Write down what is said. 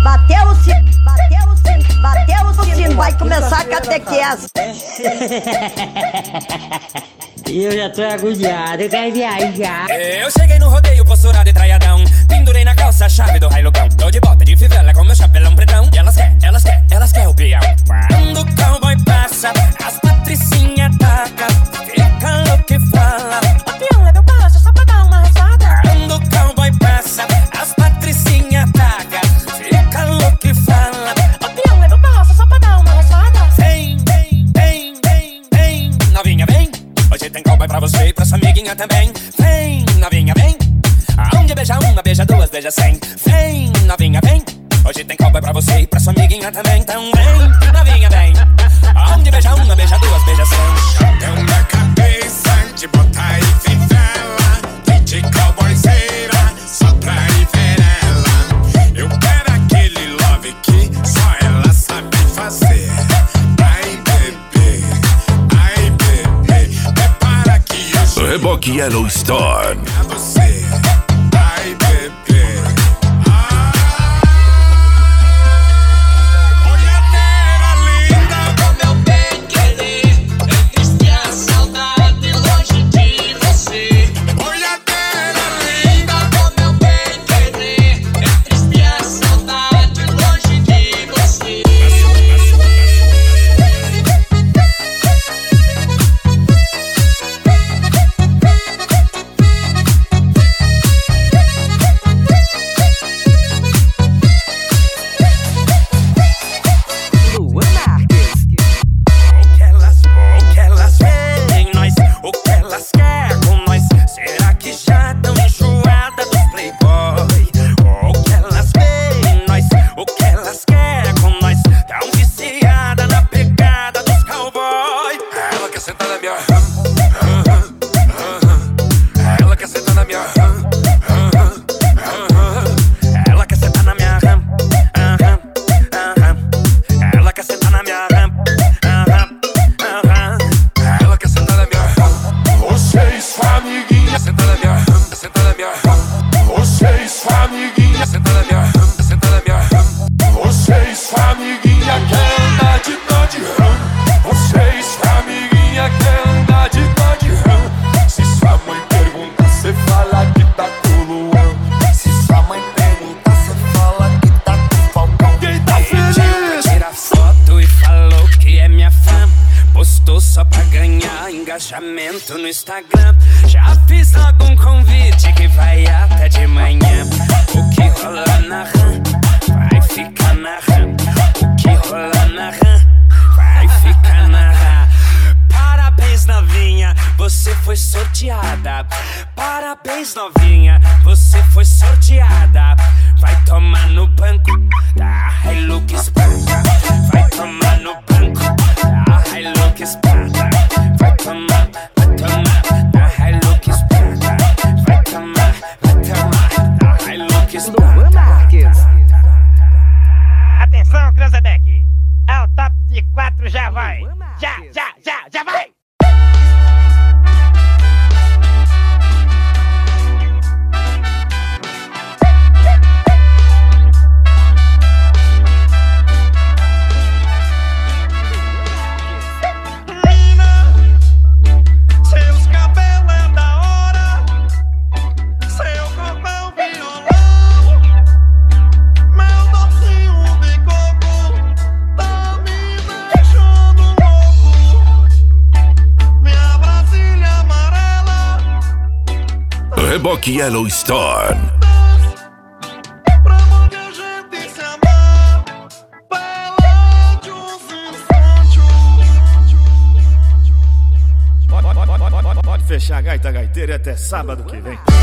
Bateu o sino, vai começar a catequese. Eu já tô agoniado, eu quero viajar. Eu cheguei no rodeio, posturado e traiadão. Pendurei na calça a chave do railugão. Tô de bota de fivela com meu chapelão pretão. E elas quer o peão. Quando o cowboy passa, as patricinhas taca. Fica louco e fala: o peão é meu passo, só pra dar uma rachada. Quando o cowboy passa, as patricinhas taca. Fica louco e fala: o peão é meu passo, só pra dar uma rachada. Vem, novinha, vem. Hoje tem cowboy pra você e pra sua amiguinha também. Vem, novinha, vem. Aonde beija uma, beija duas, beija 100. Vem, novinha, vem. Hoje tem cowboy pra você e pra sua amiguinha também. Então vem, novinha, vem. Aonde beija uma, beija duas, beija 100. Chapéu na cabeça, de bota e fivela. De cowboyzeira, só pra ir ver ela. Eu quero aquele love que só ela sabe fazer. Reboque Yellow Star. Você, ai bebê. Olhadeira linda, com meu bem querer. É triste a saudade longe de você. olhadeira linda, Com meu bem querer. É triste a saudade longe de você. O que elas veem em nós, o que elas querem com nós. Será que já tão enjoada dos playboy? O que elas veem em nós, o que elas querem com nós. Tão viciada na pegada dos cowboy. ela quer sentar na minha ela quer sentar na minha Ela quer sentar na minha Ela quer sentar na minha ela quer sentar na minha você e sua amiguinha senta na minha você e sua amiguinha senta na minha você e sua amiguinha quer andar de Dodge Ram. Você e sua amiguinha quer andar de Dodge Ram. Se sua mãe pergunta, cê fala que tá com o Luan. Se sua mãe pergunta, cê fala que tá com o Falcão. Quem tá feliz? Tira foto e falou que é minha fã. Postou só pra ganhar engajamento no Instagram. Já fiz algum convite que vai até de manhã. O que rola na RAM vai ficar na RAM. O que rola na RAM vai ficar na RAM. Parabéns, novinha, você foi sorteada. Parabéns, novinha, você foi sorteada. Vai tomar no banco da Hilux Prata. Vai tomar no banco da Hilux Prata. Vai tomar da Hilux Prata. Vai tomar da Hilux Prata. Atenção, Cranzebeck. É o top de 4, já vai. Já vai. Seus cabelos é da hora, seu corpo é o violão, meu docinho de coco tá me deixando louco. Minha Brasília amarela, Reboque Yellow Star. pra onde a gente se amar, Pelágios e Santos. Pode fechar a gaita gaiteira até sábado que vem.